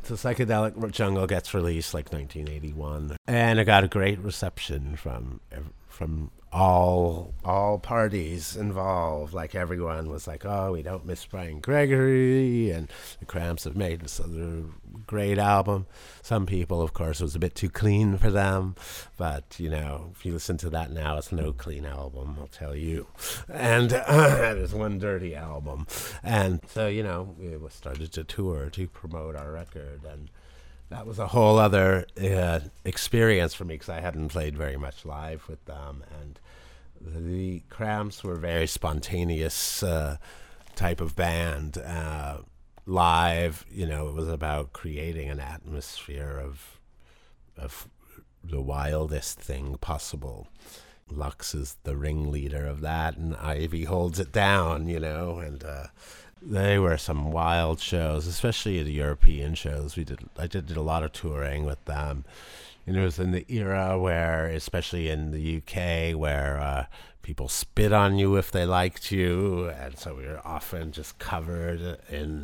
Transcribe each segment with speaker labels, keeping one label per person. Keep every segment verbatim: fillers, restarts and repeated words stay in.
Speaker 1: The Psychedelic Jungle gets released like nineteen eighty-one, and it got a great reception from from all all parties involved. Like everyone was like, "Oh, we don't miss Brian Gregory," and the Cramps have made this other great album. Some people, of course, it was a bit too clean for them, but you know, if you listen to that now, it's no clean album, I'll tell you. And uh, there's one dirty album, and so you know, we started to tour to promote our record, and that was a whole other uh, experience for me because I hadn't played very much live with them, and the Cramps were a very spontaneous uh, type of band. Uh, live, you know, it was about creating an atmosphere of of the wildest thing possible. Lux is the ringleader of that, and Ivy holds it down, you know, and uh, they were some wild shows, especially the European shows. We did, I did, did a lot of touring with them. And it was in the era where, especially in the U K, where uh, people spit on you if they liked you, and so we were often just covered in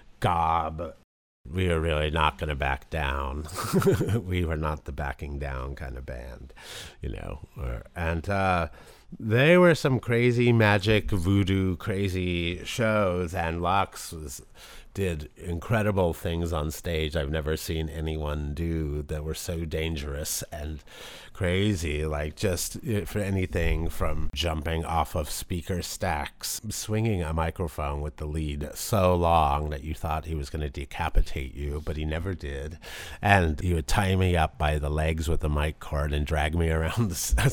Speaker 1: gob. We were really not going to back down. We were not the backing down kind of band, you know. Or, and uh, they were some crazy magic, voodoo, crazy shows, and Lux was, did incredible things on stage I've never seen anyone do that were so dangerous and crazy, like just for anything from jumping off of speaker stacks, swinging a microphone with the lead so long that you thought he was going to decapitate you, but he never did. And he would tie me up by the legs with a mic cord and drag me around the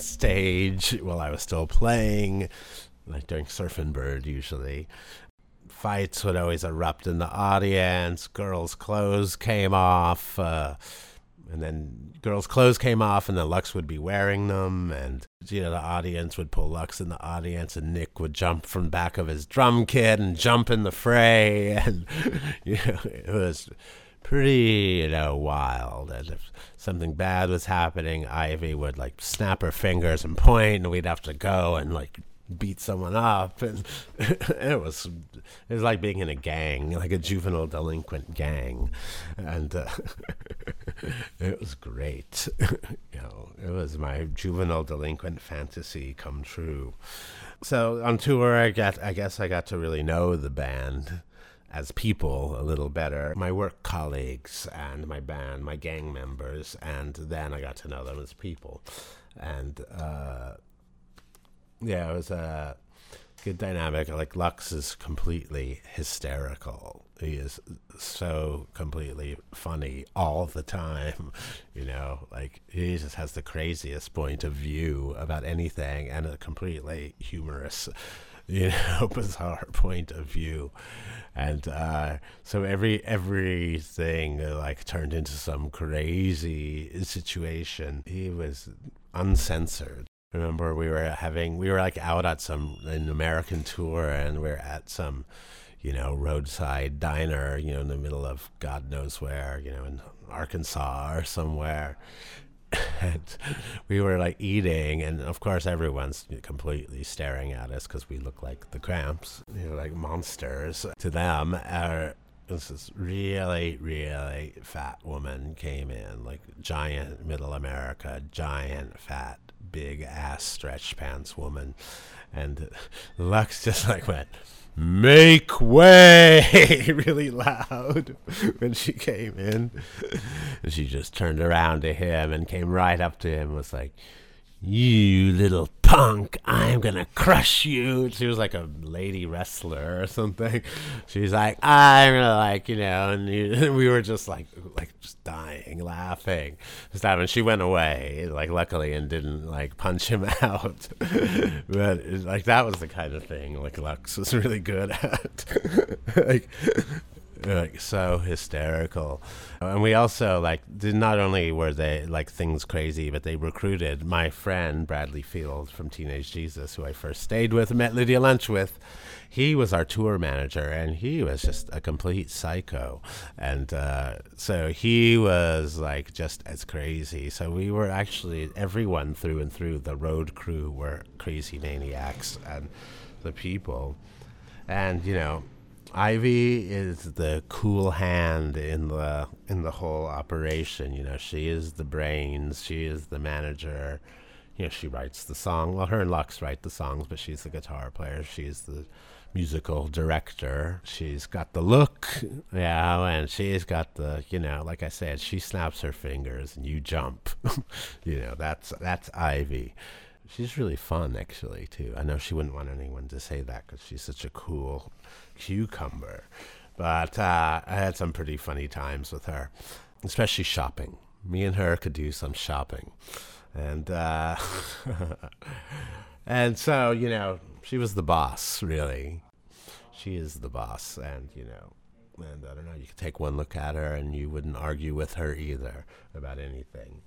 Speaker 1: stage while I was still playing, like during Surfin' Bird usually. Fights would always erupt in the audience. Girls' clothes came off. Uh, and then girls' clothes came off, and then Lux would be wearing them. And, you know, the audience would pull Lux in the audience, and Nick would jump from the back of his drum kit and jump in the fray. And, you know, it was pretty, you know, wild. And if something bad was happening, Ivy would, like, snap her fingers and point, and we'd have to go and, like, beat someone up, and it was it was like being in a gang, like a juvenile delinquent gang, and uh, it was great. You know, it was my juvenile delinquent fantasy come true. So on tour, I got I guess I got to really know the band as people a little better, my work colleagues and my band, my gang members, and then I got to know them as people, and. Uh, Yeah, it was a good dynamic. Like, Lux is completely hysterical. He is so completely funny all the time, you know. Like, he just has the craziest point of view about anything, and a completely humorous, you know, bizarre point of view. And uh, so every everything uh, like turned into some crazy situation. He was uncensored. Remember, we were having, we were like out at some, an American tour, and we we're at some, you know, roadside diner, you know, in the middle of God knows where, you know, in Arkansas or somewhere. And we were like eating, and of course everyone's completely staring at us because we look like the Cramps, you know, like monsters to them. Our, this really, really fat woman came in, like giant middle America, giant fat, big ass stretch pants woman, and Lux just like went, "Make way!" really loud when she came in, and she just turned around to him and came right up to him and was like, "You little punk, I'm gonna crush you." She was like a lady wrestler or something. She's like, "I'm gonna, like, you know," and, you, and we were just like, like just dying, laughing, stuff. And she went away, like, luckily, and didn't like punch him out. But it, like, that was the kind of thing like Lux was really good at, like. Like, so hysterical. And we also, like, did not only were they, like, things crazy, but they recruited my friend, Bradley Field, from Teenage Jesus, who I first stayed with and met Lydia Lunch with. He was our tour manager, and he was just a complete psycho. And uh, so he was, like, just as crazy. So we were actually, everyone through and through, the road crew were crazy maniacs, and the people. And, you know, Ivy is the cool hand in the in the whole operation. You know, she is the brains. She is the manager. You know, she writes the song. Well, her and Lux write the songs, but she's the guitar player. She's the musical director. She's got the look, yeah, and she's got the, you know, like I said, she snaps her fingers and you jump. You know, that's that's Ivy. She's really fun, actually, too. I know she wouldn't want anyone to say that because she's such a cool cucumber. But uh, I had some pretty funny times with her, especially shopping. Me and her could do some shopping. And uh, and so, you know, she was the boss, really. She is the boss. And, you know, and I don't know, you could take one look at her and you wouldn't argue with her either about anything.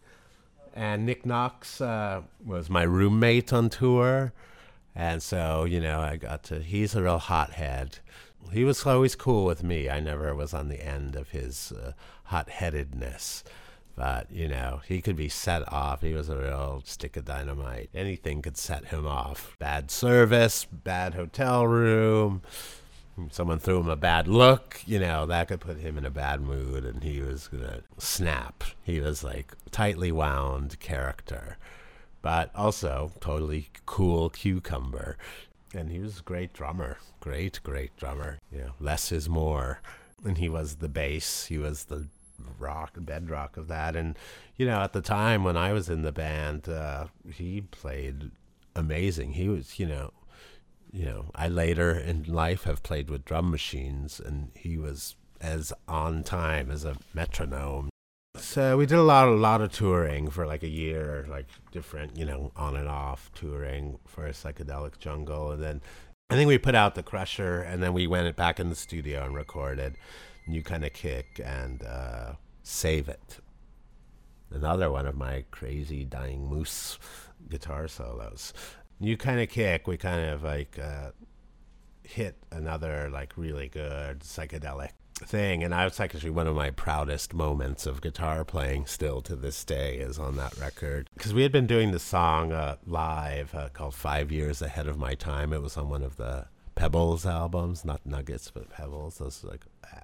Speaker 1: And Nick Knox uh, was my roommate on tour. And so, you know, I got to, he's a real hothead. He was always cool with me. I never was on the end of his uh, hot-headedness. But, you know, he could be set off. He was a real stick of dynamite. Anything could set him off. Bad service, bad hotel room. Someone threw him a bad look, you know, that could put him in a bad mood, and he was going to snap. He was like tightly wound character, but also totally cool cucumber. And he was a great drummer, great, great drummer. You know, less is more. And he was the bass. He was the rock, bedrock of that. And, you know, at the time when I was in the band, uh, he played amazing. He was, you know, You know, I later in life have played with drum machines, and he was as on time as a metronome. So we did a lot, a lot of touring for like a year, like different, you know, on and off touring for Psychedelic Jungle. And then I think we put out The Crusher, and then we went back in the studio and recorded New Kind of Kick and uh, Save It. Another one of my crazy Dying Moose guitar solos. New Kind of Kick, we kind of like uh, hit another like really good psychedelic thing. And I was actually one of my proudest moments of guitar playing still to this day is on that record. Because we had been doing the song uh, live uh, called Five Years Ahead of My Time. It was on one of the Pebbles albums, not Nuggets, but Pebbles. Those like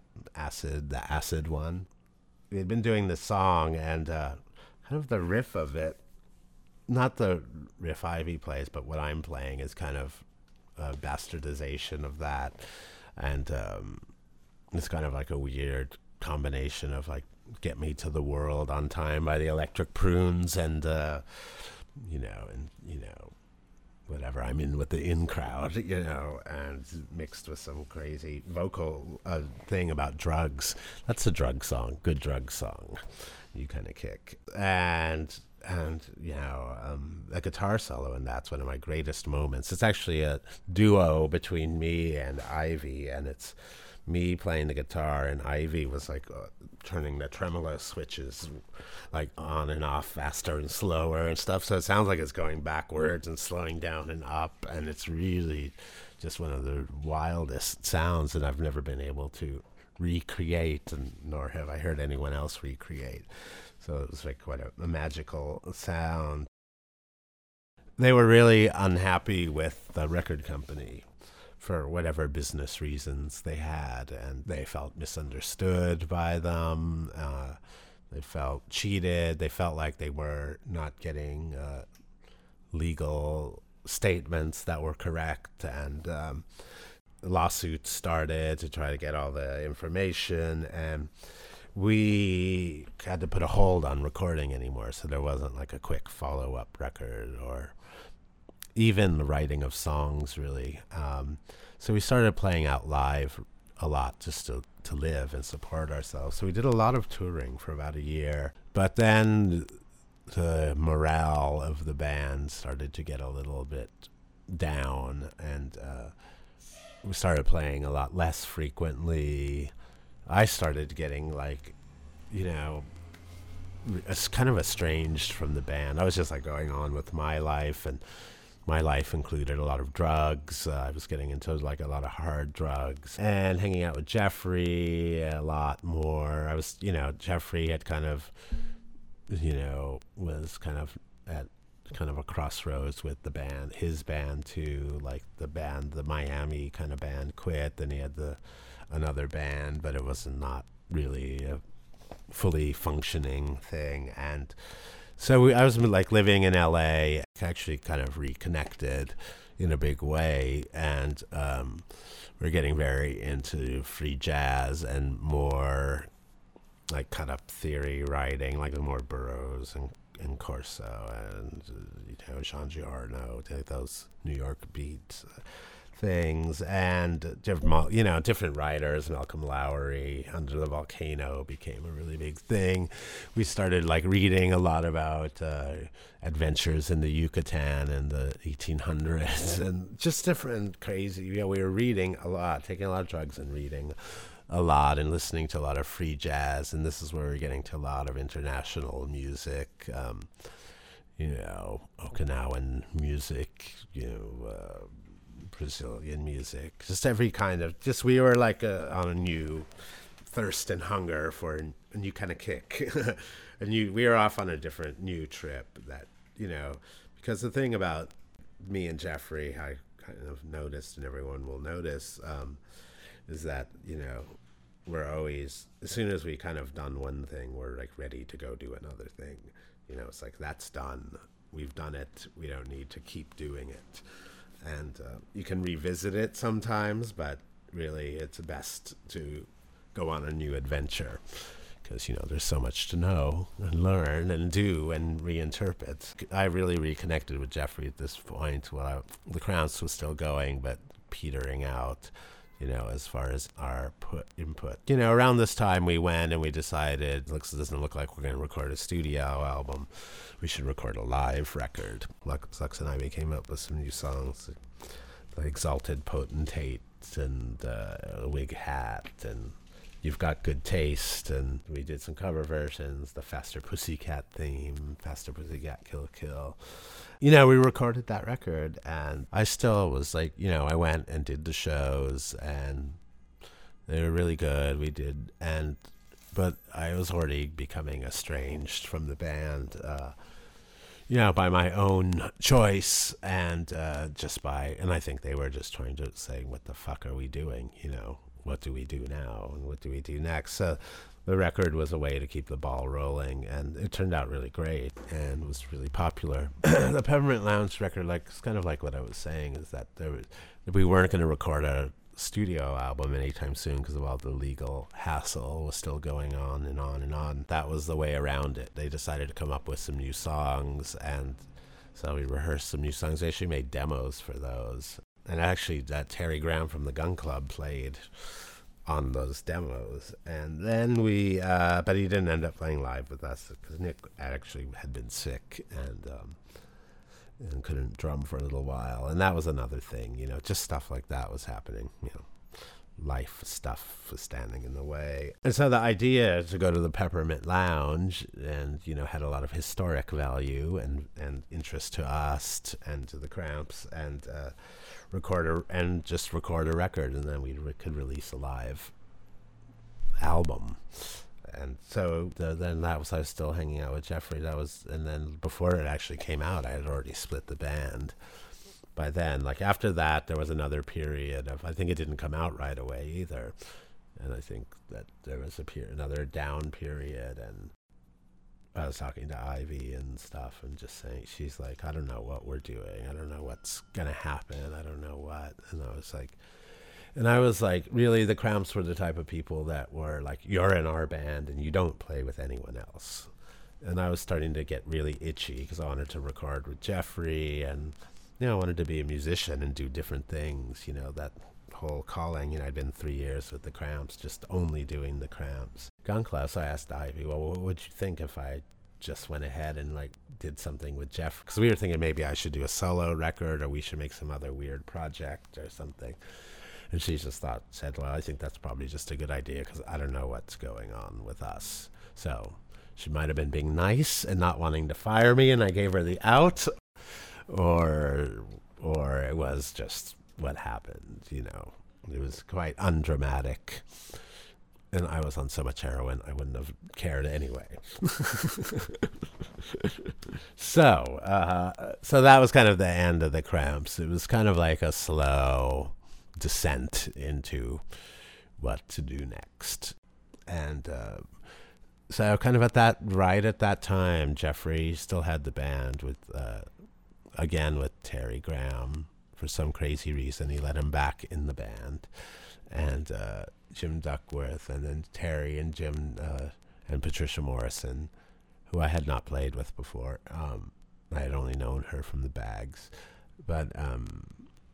Speaker 1: acid, the acid one. We had been doing the song, and uh, kind of the riff of it, not the riff Ivy plays, but what I'm playing is kind of a bastardization of that. And um, it's kind of like a weird combination of like Get Me to the World on Time by the Electric Prunes and, uh, you know, and, you know, whatever, I'm in with the in crowd, you know, and mixed with some crazy vocal uh, thing about drugs. That's a drug song, good drug song. You Kind of Kick. And... And, you know, um, a guitar solo, and that's one of my greatest moments. It's actually a duo between me and Ivy, and it's me playing the guitar, and Ivy was like uh, turning the tremolo switches like on and off, faster and slower and stuff. So it sounds like it's going backwards and slowing down and up, and it's really just one of the wildest sounds that I've never been able to recreate, and nor have I heard anyone else recreate. So it was like quite a, a magical sound. They were really unhappy with the record company for whatever business reasons they had, and they felt misunderstood by them. Uh, they felt cheated. They felt like they were not getting uh, legal statements that were correct, and um, lawsuits started to try to get all the information, and we had to put a hold on recording anymore, so there wasn't like a quick follow-up record or even the writing of songs, really. Um, so we started playing out live a lot just to, to live and support ourselves. So we did a lot of touring for about a year. But then the morale of the band started to get a little bit down, and uh, we started playing a lot less frequently. I started getting like, you know, it's kind of estranged from the band. I was just like going on with my life, and my life included a lot of drugs. Uh, I was getting into like a lot of hard drugs and hanging out with Jeffrey a lot more. I was, you know, Jeffrey had kind of, you know, was kind of at kind of a crossroads with the band, his band too, like the band, the Miami kind of band quit. Then he had the another band, but it was not really a fully functioning thing. And so we, I was like living in L A, actually kind of reconnected in a big way, and um, we're getting very into free jazz and more like cut up theory writing, like the more Burroughs and and Corso and you know Jean Giorno, those New York beat things, and different you know different writers. Malcolm Lowry, Under the Volcano became a really big thing. We started like reading a lot about uh, adventures in the Yucatan in the eighteen hundreds and just different crazy. You know, we were reading a lot, taking a lot of drugs and reading a lot and listening to a lot of free jazz, and this is where we're getting to a lot of international music, um, you know, Okinawan music, you know, uh, Brazilian music, just every kind of, just we were like a, on a new thirst and hunger for a new kind of kick. a new, we were off on a different new trip that, you know, because the thing about me and Jeffrey, I kind of noticed and everyone will notice, um, is that, you know, we're always, as soon as we kind of done one thing, we're like ready to go do another thing. You know, it's like, that's done. We've done it. We don't need to keep doing it. And uh, you can revisit it sometimes, but really it's best to go on a new adventure because, you know, there's so much to know and learn and do and reinterpret. I really reconnected with Jeffrey at this point while I, the Cramps was still going, but petering out. You know, as far as our put input. You know, around this time we went and we decided, looks it doesn't look like we're going to record a studio album. We should record a live record. Lux, Lux and I came up with some new songs, like Exalted Potentate and uh, A Wig Hat and You've Got Good Taste, and we did some cover versions, the Faster Pussycat theme, Faster Pussycat Kill Kill. You know, we recorded that record, and I still was like, you know, I went and did the shows, and they were really good. We did, and, but I was already becoming estranged from the band, uh, you know, by my own choice, and uh, just by, and I think they were just trying to say, what the fuck are we doing, you know? What do we do now, and what do we do next? So the record was a way to keep the ball rolling, and it turned out really great and was really popular. The Peppermint Lounge record, like, it's kind of like what I was saying, is that there was, we weren't going to record a studio album anytime soon because of all the legal hassle was still going on and on and on. That was the way around it. They decided to come up with some new songs, and so we rehearsed some new songs. They actually made demos for those. And actually, that Terry Graham from the Gun Club played on those demos. And then we, uh, but he didn't end up playing live with us because Nick actually had been sick and um, and couldn't drum for a little while. And that was another thing, you know, just stuff like that was happening, you know. Life stuff was standing in the way. And so the idea to go to the Peppermint Lounge, and, you know, had a lot of historic value and, and interest to us t- and to the Cramps, and uh, record a, and just record a record, and then we re- could release a live album. And so the, then that was, I was still hanging out with Jeffrey. That was, and then before it actually came out, I had already split the band. By then, like after that, there was another period of, I think it didn't come out right away either. And I think that there was a period, another down period. And I was talking to Ivy and stuff and just saying, she's like, I don't know what we're doing. I don't know what's going to happen. I don't know what. And I was like, and I was like, really, the Cramps were the type of people that were like, you're in our band and you don't play with anyone else. And I was starting to get really itchy because I wanted to record with Jeffrey, and you know, I wanted to be a musician and do different things, you know, that whole calling. You know, I'd been three years with the Cramps, just only doing the Cramps. Gun Club, so I asked Ivy, well, what would you think if I just went ahead and, like, did something with Jeff? Because we were thinking maybe I should do a solo record, or we should make some other weird project or something. And she just thought, said, well, I think that's probably just a good idea because I don't know what's going on with us. So she might have been being nice and not wanting to fire me, and I gave her the out. Or, or it was just what happened, you know. It was quite undramatic. And I was on so much heroin, I wouldn't have cared anyway. so, uh, so that was kind of the end of the Cramps. It was kind of like a slow descent into what to do next. And uh, so kind of at that, right at that time, Jeffrey still had the band with, uh, again, with Terry Graham. For some crazy reason, he let him back in the band. And uh, Jim Duckworth, and then Terry and Jim uh, and Patricia Morrison, who I had not played with before. Um, I had only known her from the Bags. But um,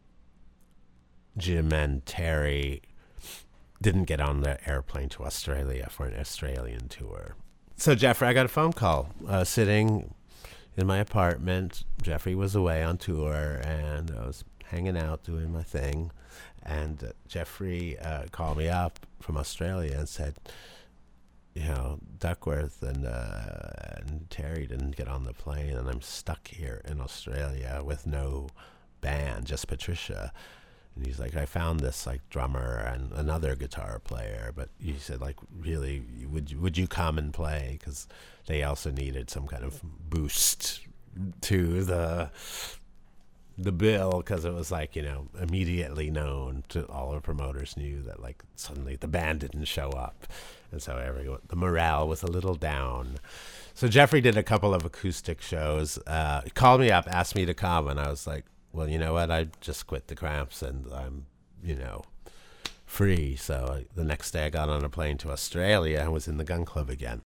Speaker 1: Jim and Terry didn't get on the airplane to Australia for an Australian tour. So Jeffrey, I got a phone call uh, sitting in my apartment. Jeffrey was away on tour, and I was hanging out doing my thing. And uh, Jeffrey uh, called me up from Australia and said, you know, Duckworth and, uh, and Terry didn't get on the plane, and I'm stuck here in Australia with no band, just Patricia. And he's like, I found this like drummer and another guitar player, but he said, like, really, would you, would you come and play? Because they also needed some kind of boost to the the bill, because it was like, you know, immediately known to all the promoters knew that like suddenly the band didn't show up, and so everyone, the morale was a little down. So Jeffrey did a couple of acoustic shows. Uh, he called me up, asked me to come, and I was like, well, you know what? I just quit the Cramps, and I'm, you know, free. So the next day I got on a plane to Australia and was in the Gun Club again.